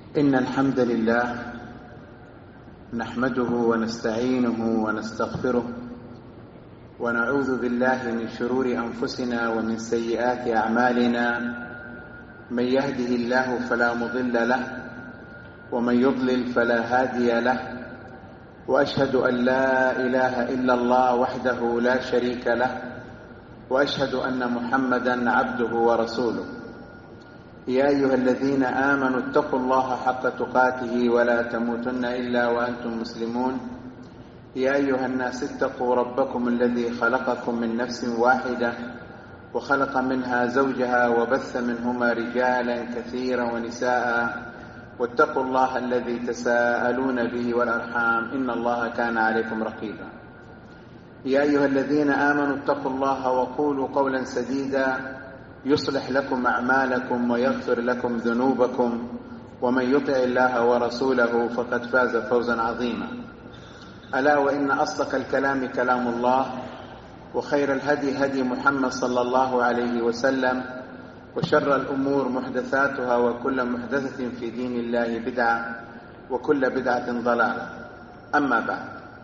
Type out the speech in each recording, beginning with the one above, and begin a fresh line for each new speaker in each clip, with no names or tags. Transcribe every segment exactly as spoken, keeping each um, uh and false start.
إن الحمد لله نحمده ونستعينه ونستغفره ونعوذ بالله من شرور أنفسنا ومن سيئات أعمالنا. من يهده الله فلا مضل له ومن يضلل فلا هادي له، وأشهد أن لا إله إلا الله وحده لا شريك له، وأشهد أن محمدا عبده ورسوله. يا أيها الذين آمنوا اتقوا الله حق تقاته ولا تموتن إلا وأنتم مسلمون. يا أيها الناس اتقوا ربكم الذي خلقكم من نفس واحدة وخلق منها زوجها وبث منهما رجالا كثيرا ونساء، واتقوا الله الذي تساءلون به والأرحام إن الله كان عليكم رقيبا. يا أيها الذين آمنوا اتقوا الله وقولوا قولا سديدا يصلح لكم أعمالكم ويغفر لكم ذنوبكم، ومن يطع الله ورسوله فقد فاز فوزا عظيما. ألا وإن أصدق الكلام كلام الله، وخير الهدي هدي محمد صلى الله عليه وسلم، وشر الأمور محدثاتها، وكل محدثة في دين الله بدعة، وكل بدعة ضلالة. أما بعد،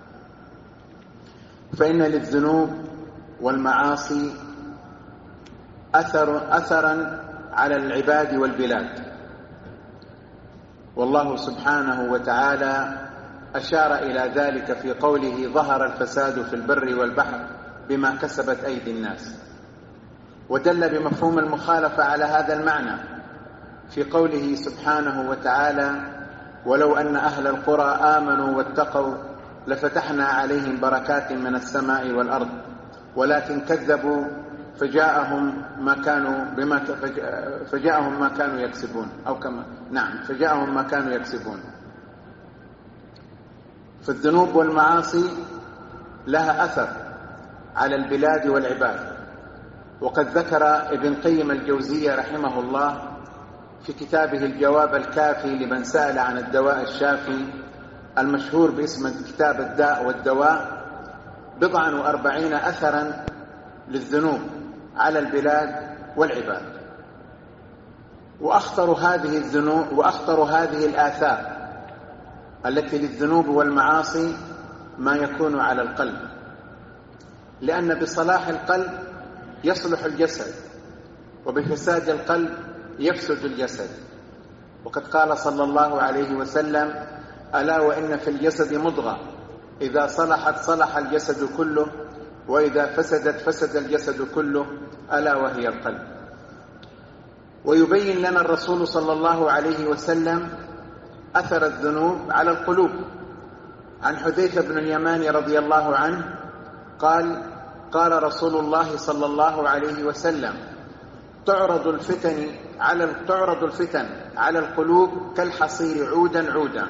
فإن للذنوب والمعاصي أثر أثرا على العباد والبلاد، والله سبحانه وتعالى أشار إلى ذلك في قوله: ظهر الفساد في البر والبحر بما كسبت أيدي الناس، ودل بمفهوم المخالفة على هذا المعنى في قوله سبحانه وتعالى: ولو أن أهل القرى آمنوا واتقوا لفتحنا عليهم بركات من السماء والأرض ولكن كذبوا فجاءهم ما كانوا بما فجاءهم ما كانوا يكسبون، أو كما نعم فجاءهم ما كانوا يكسبون. فالذنوب والمعاصي لها أثر على البلاد والعباد، وقد ذكر ابن قيم الجوزية رحمه الله في كتابه الجواب الكافي لمن سأل عن الدواء الشافي المشهور باسم كتاب الداء والدواء بضعا وأربعين أثرا للذنوب على البلاد والعباد. وأخطر هذه الذنوب وأخطر هذه الآثار التي للذنوب والمعاصي ما يكون على القلب، لأن بصلاح القلب يصلح الجسد، وبفساد القلب يفسد الجسد. وقد قال صلى الله عليه وسلم: ألا وإن في الجسد مضغة إذا صلحت صلح الجسد كله، وإذا فسدت فسد الجسد كله، ألا وهي القلب. ويبين لنا الرسول صلى الله عليه وسلم أثر الذنوب على القلوب. عن حذيفة بن اليمان رضي الله عنه قال: قال رسول الله صلى الله عليه وسلم: تعرض الفتن على تعرض الفتن على القلوب كالحصير عودا عودا.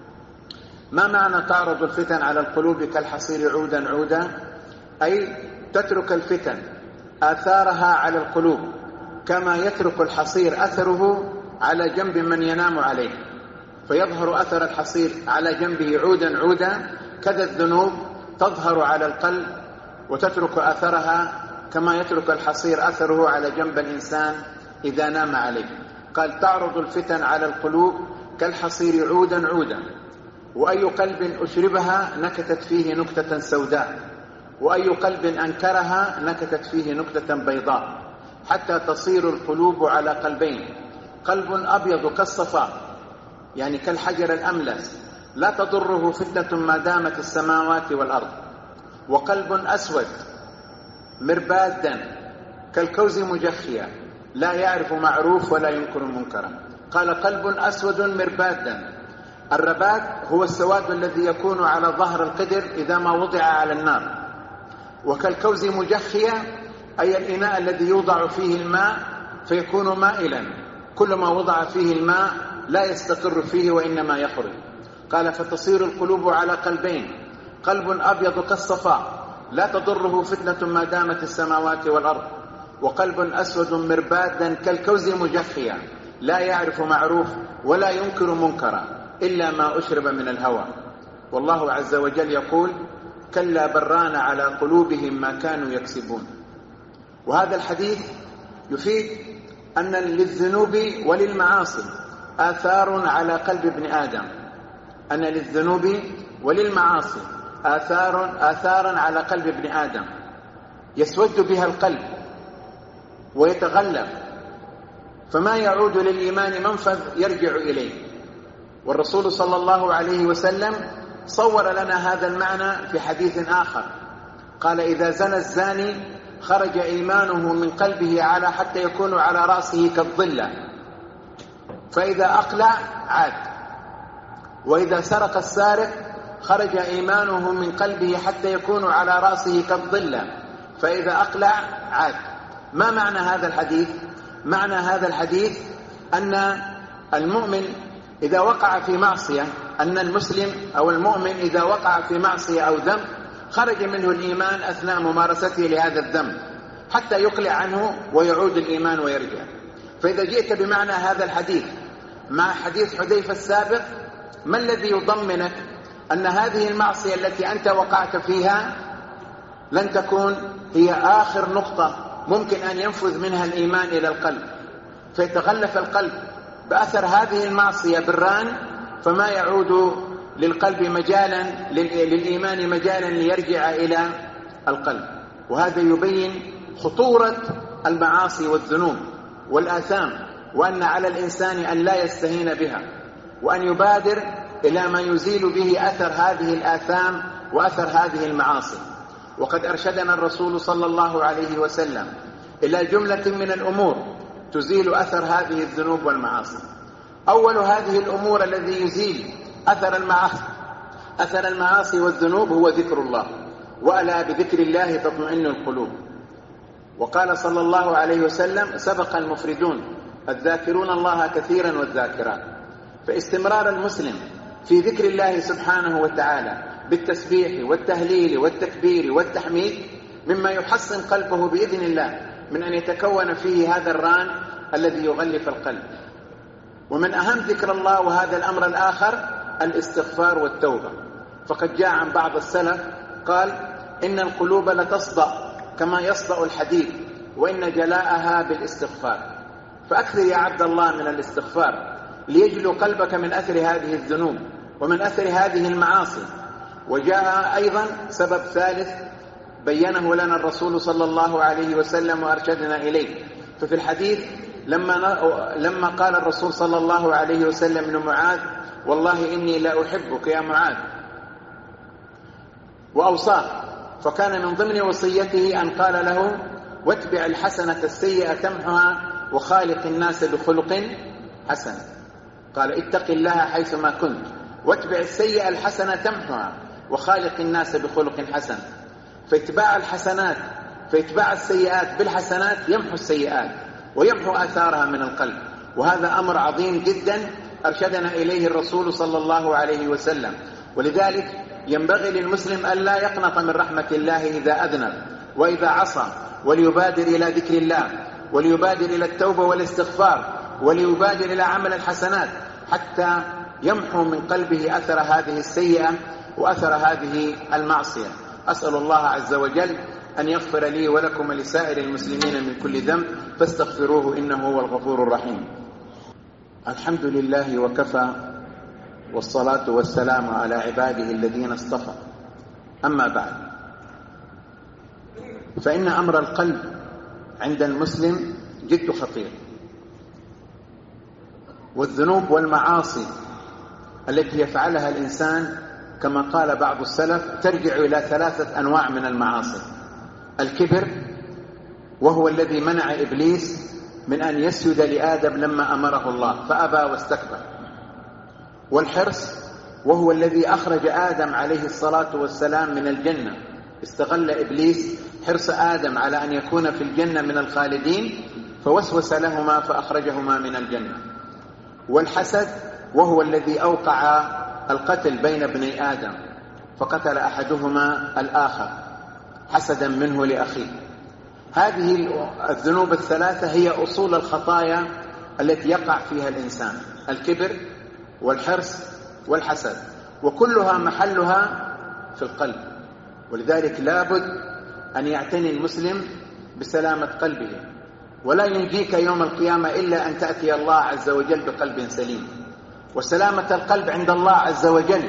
ما معنى تعرض الفتن على القلوب كالحصير عودا عودا؟ أي تترك الفتن آثارها على القلوب كما يترك الحصير أثره على جنب من ينام عليه، فيظهر أثر الحصير على جنبه عودا عودا، كذا الذنوب تظهر على القلب وتترك أثرها كما يترك الحصير أثره على جنب الإنسان إذا نام عليه. قال: تعرض الفتن على القلوب كالحصير عودا عودا. وأي قلب أشربها نكتت فيه نكتة سوداء، وأي قلب أنكرها نكتت فيه نكتة بيضاء، حتى تصير القلوب على قلبين: قلب أبيض كالصفاء، يعني كالحجر الأملس، لا تضره فتنة ما دامت السماوات والأرض، وقلب أسود مربادا كالكوز مجخيا، لا يعرف معروف ولا ينكر منكرا. قال: قلب أسود مربادا. الرباد هو السواد الذي يكون على ظهر القدر إذا ما وضع على النار. وكالكوز مجخيا أي الإناء الذي يوضع فيه الماء فيكون مائلا، كل ما وضع فيه الماء لا يستقر فيه وإنما يخرج. قال: فتصير القلوب على قلبين: قلب أبيض كالصفاء لا تضره فتنة ما دامت السماوات والأرض، وقلب أسود مربادا كالكوز مجخيا لا يعرف معروف ولا ينكر منكرا إلا ما أشرب من الهوى. والله عز وجل يقول: كلا بران على قلوبهم ما كانوا يكسبون. وهذا الحديث يفيد أن للذنوب وللمعاصي آثار على قلب ابن آدم، أن للذنوب وللمعاصي آثار آثارا على قلب ابن آدم يسود بها القلب ويتغلب، فما يعود للإيمان منفذ يرجع إليه. والرسول صلى الله عليه وسلم صور لنا هذا المعنى في حديث آخر، قال: إذا زنى الزاني خرج إيمانه من قلبه على حتى يكون على رأسه كالظلة، فإذا أقلع عاد. وإذا سرق السارق خرج إيمانه من قلبه حتى يكون على رأسه كالظلة، فإذا أقلع عاد. ما معنى هذا الحديث؟ معنى هذا الحديث أن المؤمن إذا وقع في معصية، أن المسلم أو المؤمن إذا وقع في معصية أو ذنب خرج منه الإيمان أثناء ممارسته لهذا الذنب حتى يقلع عنه ويعود الإيمان ويرجع. فإذا جئت بمعنى هذا الحديث مع حديث حذيفة السابق، ما الذي يضمنك أن هذه المعصية التي أنت وقعت فيها لن تكون هي آخر نقطة ممكن أن ينفذ منها الإيمان إلى القلب، فيتغلف القلب بأثر هذه المعصية بالران، فما يعود للقلب مجالا للإيمان مجالا ليرجع إلى القلب. وهذا يبين خطورة المعاصي والذنوب والآثام، وأن على الإنسان أن لا يستهين بها، وأن يبادر إلى ما يزيل به أثر هذه الآثام وأثر هذه المعاصي. وقد أرشدنا الرسول صلى الله عليه وسلم إلى جملة من الأمور تزيل أثر هذه الذنوب والمعاصي. أول هذه الأمور الذي يزيل أثر المعاصي أثر المعاصي والذنوب هو ذكر الله، وألا بذكر الله تطمئن القلوب. وقال صلى الله عليه وسلم: سبق المفردون الذاكرون الله كثيرا والذاكرات. فاستمرار المسلم في ذكر الله سبحانه وتعالى بالتسبيح والتهليل والتكبير والتحميد مما يحصن قلبه بإذن الله من أن يتكون فيه هذا الران الذي يغلف القلب. ومن أهم ذكر الله وهذا الأمر الآخر الاستغفار والتوبة، فقد جاء عن بعض السلف قال: إن القلوب لتصدأ كما يصدأ الحديد، وإن جلاءها بالاستغفار. فأكثر يا عبد الله من الاستغفار ليجلو قلبك من أثر هذه الذنوب ومن أثر هذه المعاصي. وجاء أيضا سبب ثالث بينه لنا الرسول صلى الله عليه وسلم وأرشدنا إليه. ففي الحديث لما, لما قال الرسول صلى الله عليه وسلم لمعاذ: والله إني لا أحبك يا معاذ، وأوصاه، فكان من ضمن وصيته أن قال له: واتبع الحسنة السيئة تمحها وخالق الناس بخلق حسن. قال: اتق الله حيثما كنت، واتبع السيئة الحسنة تمحها وخالق الناس بخلق حسن. فاتباع الحسنات فاتباع السيئات بالحسنات يمحو السيئات ويمحو آثارها من القلب. وهذا أمر عظيم جدا أرشدنا إليه الرسول صلى الله عليه وسلم. ولذلك ينبغي للمسلم أن لا يقنط من رحمة الله إذا أذنب وإذا عصى، وليبادر إلى ذكر الله، وليبادر إلى التوبة والاستغفار، وليبادر إلى عمل الحسنات حتى يمحو من قلبه أثر هذه السيئة وأثر هذه المعصية. أسأل الله عز وجل أن يغفر لي ولكم ولسائر المسلمين من كل ذنب، فاستغفروه إنه هو الغفور الرحيم. الحمد لله وكفى، والصلاة والسلام على عباده الذين اصطفى. أما بعد، فإن أمر القلب عند المسلم جد خطير، والذنوب والمعاصي التي يفعلها الإنسان كما قال بعض السلف ترجع إلى ثلاثة أنواع من المعاصي: الكبر، وهو الذي منع إبليس من أن يسجد لآدم لما أمره الله فأبى واستكبر. والحرص، وهو الذي أخرج آدم عليه الصلاة والسلام من الجنة، استغل إبليس حرص آدم على أن يكون في الجنة من الخالدين فوسوس لهما فأخرجهما من الجنة. والحسد، وهو الذي أوقع القتل بين ابني آدم فقتل أحدهما الآخر حسدا منه لأخيه. هذه الذنوب الثلاثة هي أصول الخطايا التي يقع فيها الإنسان: الكبر والحرص والحسد، وكلها محلها في القلب. ولذلك لابد أن يعتني المسلم بسلامة قلبه، ولا ينجيك يوم القيامة إلا أن تأتي الله عز وجل بقلب سليم. وسلامة القلب عند الله عز وجل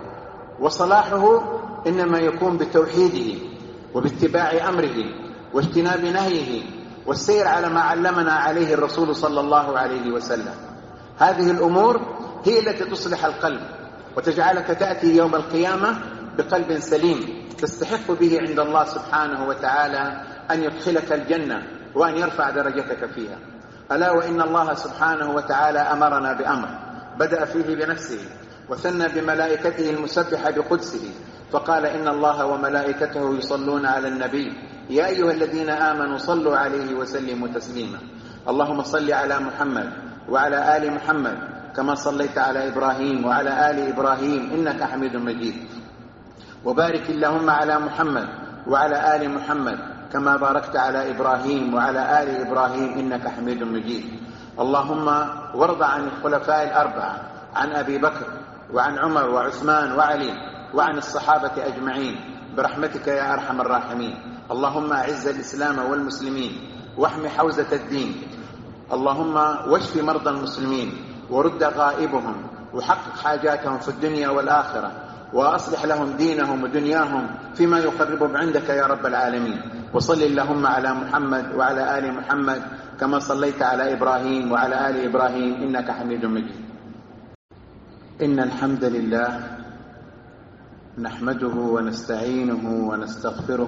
وصلاحه إنما يكون بتوحيده وباتباع أمره واجتناب نهيه والسير على ما علمنا عليه الرسول صلى الله عليه وسلم. هذه الأمور هي التي تصلح القلب وتجعلك تأتي يوم القيامة بقلب سليم تستحق به عند الله سبحانه وتعالى أن يدخلك الجنة وأن يرفع درجتك فيها. ألا وإن الله سبحانه وتعالى أمرنا بأمر بدأ فيه بنفسه وثنى بملائكته المسبحة بقدسه فقال إن الله وملائكته يصلون على النبي يا أيها الذين آمنوا صلوا عليه وسلموا تسليما. اللهم صل على محمد وعلى آل محمد كما صليت على إبراهيم وعلى آل إبراهيم إنك حميد مجيد. وبارك اللهم على محمد وعلى آل محمد كما باركت على إبراهيم وعلى آل إبراهيم إنك حميد مجيد. اللهم وارض عن الخلفاء الأربعة عن أبي بكر وعن عمر وعثمان وعلي وعن الصحابة أجمعين برحمتك يا أرحم الراحمين. اللهم أعز الإسلام والمسلمين واحم حوزة الدين. اللهم واشف مرضى المسلمين ورد غائبهم وحقق حاجاتهم في الدنيا والآخرة وأصلح لهم دينهم ودنياهم فيما يقربهم عندك يا رب العالمين. وصل اللهم على محمد وعلى آل محمد كما صليت على إبراهيم وعلى آل إبراهيم إنك حميد مجيد. إن الحمد لله نحمده ونستعينه ونستغفره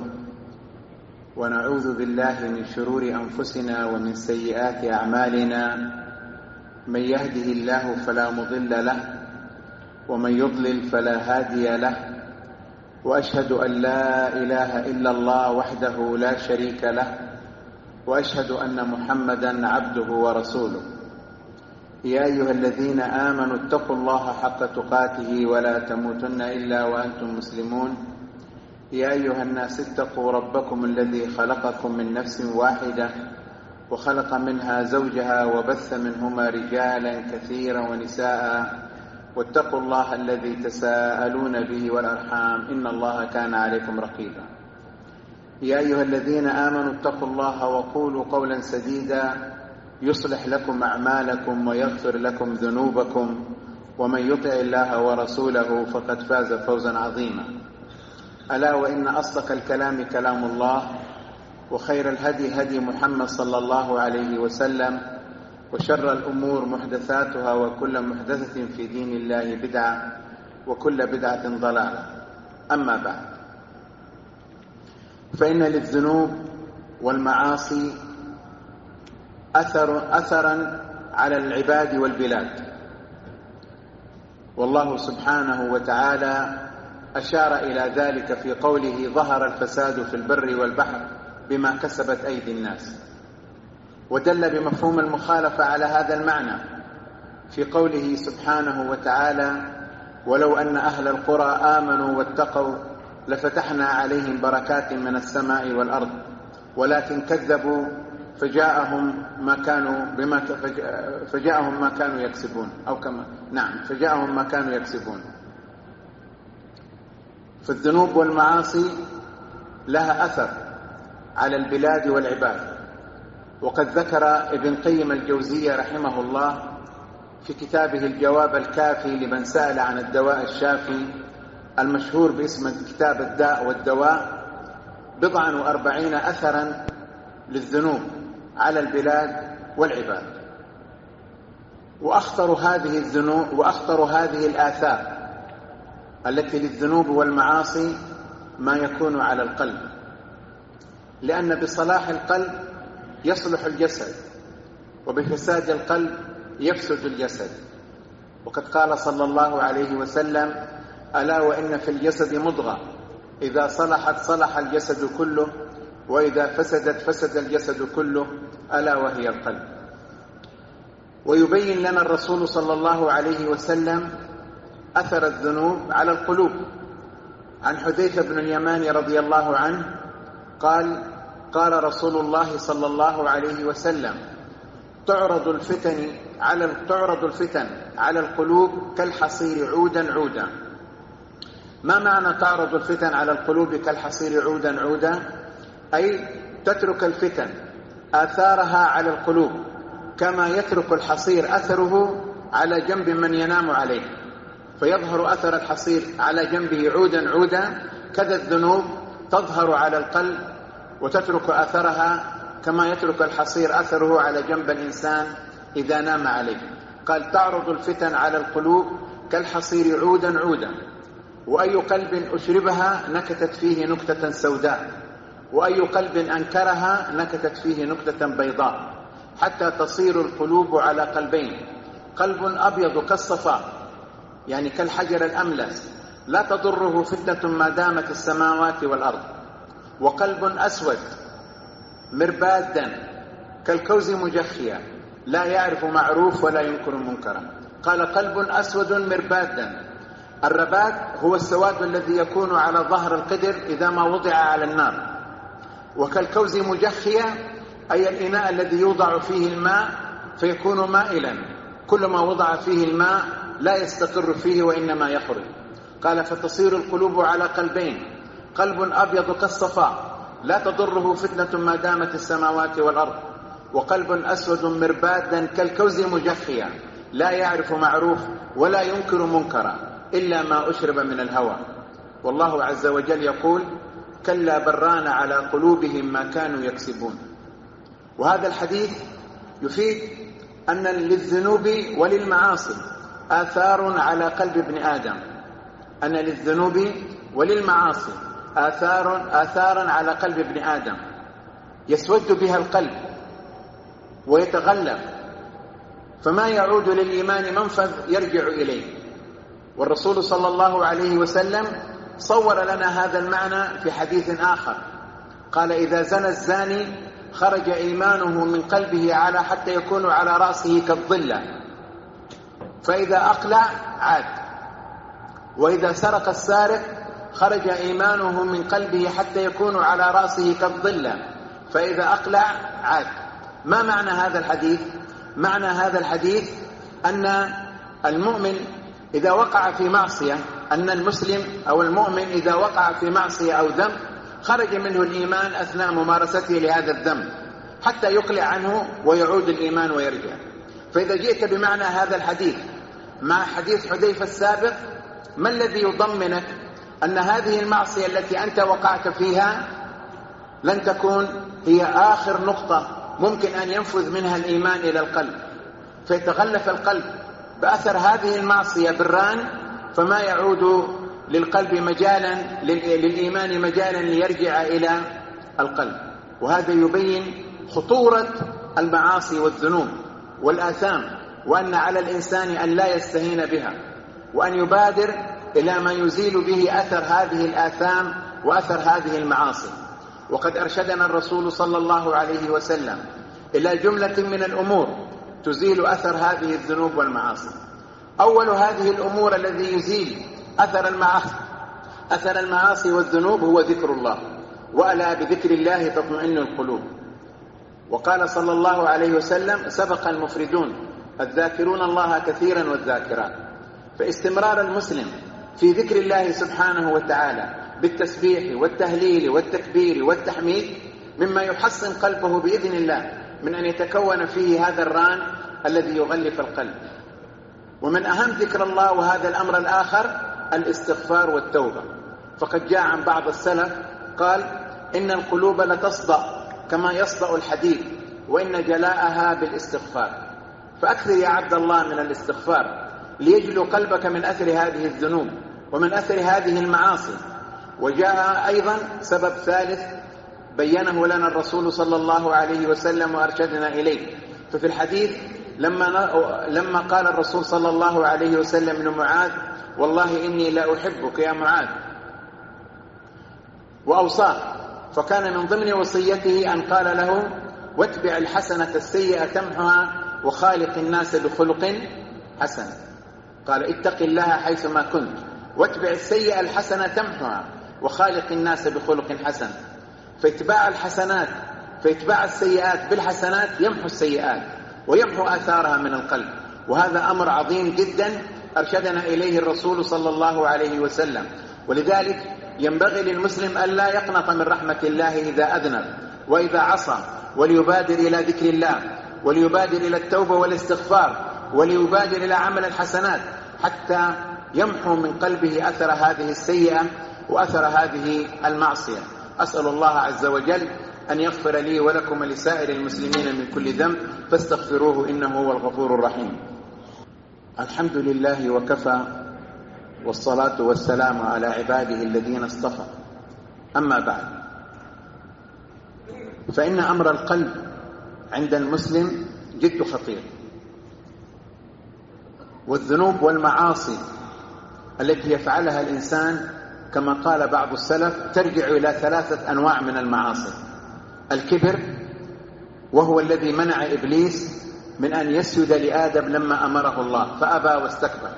ونعوذ بالله من شرور أنفسنا ومن سيئات أعمالنا. من يهده الله فلا مضل له ومن يضلل فلا هادي له. وأشهد أن لا إله إلا الله وحده لا شريك له وأشهد أن محمدا عبده ورسوله. يا أيها الذين آمنوا اتقوا الله حق تقاته ولا تموتن إلا وأنتم مسلمون. يا أيها الناس اتقوا ربكم الذي خلقكم من نفس واحدة وخلق منها زوجها وبث منهما رجالا كثيرا ونساء واتقوا الله الذي تساءلون به والأرحام إن الله كان عليكم رقيبا. يا أيها الذين آمنوا اتقوا الله وقولوا قولا سديدا يصلح لكم أعمالكم ويغفر لكم ذنوبكم ومن يطع الله ورسوله فقد فاز فوزا عظيما. ألا وإن أصدق الكلام كلام الله وخير الهدي هدي محمد صلى الله عليه وسلم وشر الأمور محدثاتها وكل محدثة في دين الله بدعة وكل بدعة ضلالة. أما بعد فإن للذنوب والمعاصي أثر أثرا على العباد والبلاد. والله سبحانه وتعالى أشار إلى ذلك في قوله ظهر الفساد في البر والبحر بما كسبت أيدي الناس. ودل بمفهوم المخالفة على هذا المعنى في قوله سبحانه وتعالى ولو أن أهل القرى آمنوا واتقوا لفتحنا عليهم بركات من السماء والأرض ولكن كذبوا فجاءهم ما كانوا بما فجاءهم ما كانوا يكسبون أو كما نعم فجاءهم ما كانوا يكسبون. فالذنوب والمعاصي لها أثر على البلاد والعباد. وقد ذكر ابن قيم الجوزية رحمه الله في كتابه الجواب الكافي لمن سأل عن الدواء الشافي المشهور باسم كتاب الداء والدواء بضعا وأربعين أثرا للذنوب على البلاد والعباد. وأخطر هذه الذنوب وأخطر هذه الآثار التي للذنوب والمعاصي ما يكون على القلب، لأن بصلاح القلب يصلح الجسد وبفساد القلب يفسد الجسد. وقد قال صلى الله عليه وسلم ألا وإن في الجسد مضغة إذا صلحت صلح الجسد كله وإذا فسدت فسد الجسد كله ألا وهي القلب. ويبين لنا الرسول صلى الله عليه وسلم أثر الذنوب على القلوب. عن حذيفة بن اليمان رضي الله عنه قال قال رسول الله صلى الله عليه وسلم تعرض الفتن على تعرض الفتن على القلوب كالحصير عودا عودا. ما معنى تعرض الفتن على القلوب كالحصير عودا عودا؟ أي تترك الفتن آثارها على القلوب، كما يترك الحصير أثره على جنب من ينام عليه، فيظهر أثر الحصير على جنبه عودا عودا، كذا الذنوب تظهر على القلب وتترك أثرها كما يترك الحصير أثره على جنب الإنسان إذا نام عليه. قال: تعرض الفتن على القلوب كالحصير عودا عودا، وأي قلب أشربها نكتت فيه نكتة سوداء، وأي قلب أنكرها نكتت فيه نكتة بيضاء، حتى تصير القلوب على قلبين: قلب أبيض كالصفاء، يعني كالحجر الأملس، لا تضره فتنة ما دامت السماوات والأرض، وقلب أسود مربادا كالكوز مجخيا، لا يعرف معروف ولا ينكر منكرا. قال: قلب أسود مربادا. الرباد هو السواد الذي يكون على ظهر القدر إذا ما وضع على النار. وكالكوز مجخيا أي الإناء الذي يوضع فيه الماء فيكون مائلا، كل ما وضع فيه الماء لا يستقر فيه وإنما يخرج. قال: فتصير القلوب على قلبين: قلب أبيض كالصفاء لا تضره فتنة ما دامت السماوات والأرض، وقلب أسود مربادا كالكوز مجخيا، لا يعرف معروف ولا ينكر منكرا إلا ما أشرب من الهوى. والله عز وجل يقول: كلا بران على قلوبهم ما كانوا يكسبون. وهذا الحديث يفيد أن للذنوب وللمعاصي آثار على قلب ابن آدم، أن للذنوب وللمعاصي آثار آثارا على قلب ابن آدم يسود بها القلب ويتغلب، فما يعود للإيمان منفذ يرجع إليه. والرسول صلى الله عليه وسلم صور لنا هذا المعنى في حديث آخر، قال: إذا زنى الزاني خرج إيمانه من قلبه على حتى يكون على رأسه كالظلة، فإذا أقلع عاد. وإذا سرق السارق خرج إيمانه من قلبه حتى يكون على رأسه كالظلة، فإذا أقلع عاد. ما معنى هذا الحديث؟ معنى هذا الحديث أن المؤمن إذا وقع في معصية، أن المسلم أو المؤمن إذا وقع في معصية أو ذنب خرج منه الإيمان أثناء ممارسته لهذا الذنب حتى يقلع عنه ويعود الإيمان ويرجع. فإذا جئت بمعنى هذا الحديث مع حديث حذيفة السابق، ما الذي يضمنك أن هذه المعصية التي أنت وقعت فيها لن تكون هي آخر نقطة ممكن أن ينفذ منها الإيمان إلى القلب، فيتغلف القلب بأثر هذه المعصية بالران، فما يعود للقلب مجالا للإيمان مجالا ليرجع إلى القلب. وهذا يبين خطورة المعاصي والذنوب والآثام، وأن على الإنسان أن لا يستهين بها، وأن يبادر إلى ما يزيل به أثر هذه الآثام وأثر هذه المعاصي. وقد أرشدنا الرسول صلى الله عليه وسلم إلى جملة من الأمور تزيل أثر هذه الذنوب والمعاصي. أول هذه الأمور الذي يزيل أثر المعاصي أثر المعاصي والذنوب هو ذكر الله، وألا بذكر الله تطمئن القلوب. وقال صلى الله عليه وسلم: سبق المفردون الذاكرون الله كثيرا والذاكرات. فاستمرار المسلم في ذكر الله سبحانه وتعالى بالتسبيح والتهليل والتكبير والتحميد مما يحصن قلبه بإذن الله من أن يتكون فيه هذا الران الذي يغلف القلب. ومن أهم ذكر الله وهذا الأمر الآخر الاستغفار والتوبة. فقد جاء عن بعض السلف قال: إن القلوب لتصدأ كما يصدأ الحديد، وإن جلاءها بالاستغفار. فأكثر يا عبد الله من الاستغفار ليجلو قلبك من أثر هذه الذنوب ومن أثر هذه المعاصي. وجاء أيضا سبب ثالث بينه لنا الرسول صلى الله عليه وسلم وأرشدنا إليه. ففي الحديث لما, لما قال الرسول صلى الله عليه وسلم لمعاذ: والله إني لا أحبك يا معاذ، وأوصاه، فكان من ضمن وصيته أن قال له: واتبع الحسنة السيئة تمحها وخالق الناس بخلق حسن. قال: اتق الله حيثما كنت، واتبع السيئة الحسنة تمحها وخالق الناس بخلق حسن. فاتباع الحسنات فاتباع السيئات بالحسنات يمحو السيئات ويمحو آثارها من القلب. وهذا أمر عظيم جدا أرشدنا إليه الرسول صلى الله عليه وسلم. ولذلك ينبغي للمسلم أن لا يقنط من رحمة الله إذا أذنب وإذا عصى، وليبادر إلى ذكر الله، وليبادر إلى التوبة والاستغفار، وليبادر إلى عمل الحسنات حتى يمحو من قلبه أثر هذه السيئة وأثر هذه المعصية. أسأل الله عز وجل أن يغفر لي ولكم ولسائر المسلمين من كل ذنب، فاستغفروه إنه هو الغفور الرحيم. الحمد لله وكفى، والصلاة والسلام على عباده الذين اصطفى. أما بعد، فإن أمر القلب عند المسلم جد خطير، والذنوب والمعاصي التي يفعلها الإنسان كما قال بعض السلف ترجع إلى ثلاثة أنواع من المعاصي: الكبر، وهو الذي منع إبليس من أن يسجد لآدم لما أمره الله فأبى واستكبر،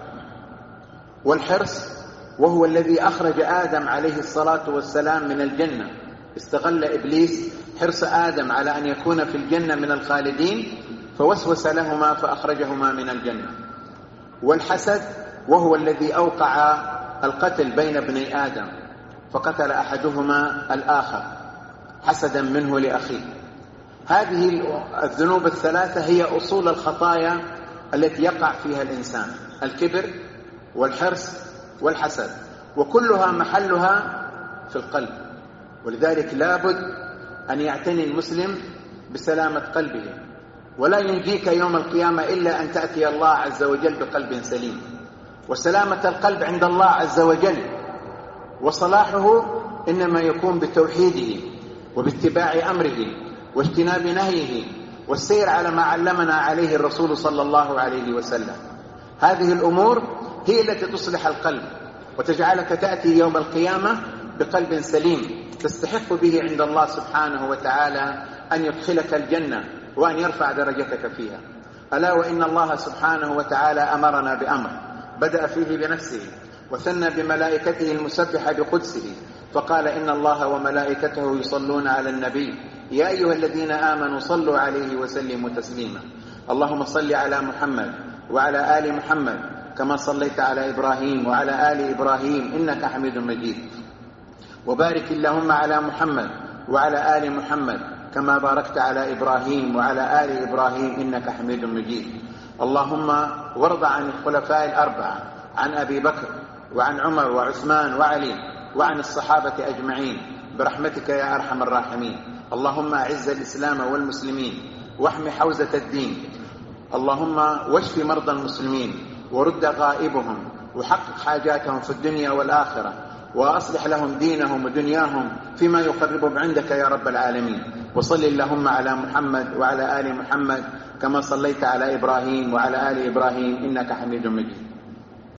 والحرص، وهو الذي أخرج آدم عليه الصلاة والسلام من الجنة، استغل إبليس حرص آدم على أن يكون في الجنة من الخالدين فوسوس لهما فأخرجهما من الجنة، والحسد، وهو الذي أوقع القتل بين ابني آدم فقتل أحدهما الآخر حسدا منه لأخيه. هذه الذنوب الثلاثة هي أصول الخطايا التي يقع فيها الإنسان: الكبر والحرص والحسد، وكلها محلها في القلب. ولذلك لابد أن يعتني المسلم بسلامة قلبه، ولا ينجيك يوم القيامة إلا أن تأتي الله عز وجل بقلب سليم. وسلامة القلب عند الله عز وجل وصلاحه إنما يكون بتوحيده وباتباع أمره واجتناب نهيه والسير على ما علمنا عليه الرسول صلى الله عليه وسلم. هذه الأمور هي التي تصلح القلب وتجعلك تأتي يوم القيامة بقلب سليم تستحق به عند الله سبحانه وتعالى أن يدخلك الجنة وأن يرفع درجتك فيها. ألا وإن الله سبحانه وتعالى أمرنا بأمر بدأ فيه بنفسه وثنى بملائكته المسبحة بقدسه، فقال: إن الله وملائكته يصلون على النبي يا أيها الذين آمنوا صلوا عليه وسلموا تسليما. اللهم صل على محمد وعلى آل محمد كما صليت على إبراهيم وعلى آل إبراهيم إنك حميد مجيد، وبارك اللهم على محمد وعلى آل محمد كما باركت على إبراهيم وعلى آل إبراهيم إنك حميد مجيد. اللهم وارض عن الخلفاء الأربعة، عن أبي بكر وعن عمر وعثمان وعلي وعن الصحابة أجمعين برحمتك يا أرحم الراحمين. اللهم أعز الإسلام والمسلمين واحم حوزة الدين. اللهم واشف مرضى المسلمين ورد غائبهم وحقق حاجاتهم في الدنيا والآخرة، وأصلح لهم دينهم ودنياهم فيما يقربهم عندك يا رب العالمين. وصل اللهم على محمد وعلى آل محمد كما صليت على إبراهيم وعلى آل إبراهيم إنك حميد مجيد.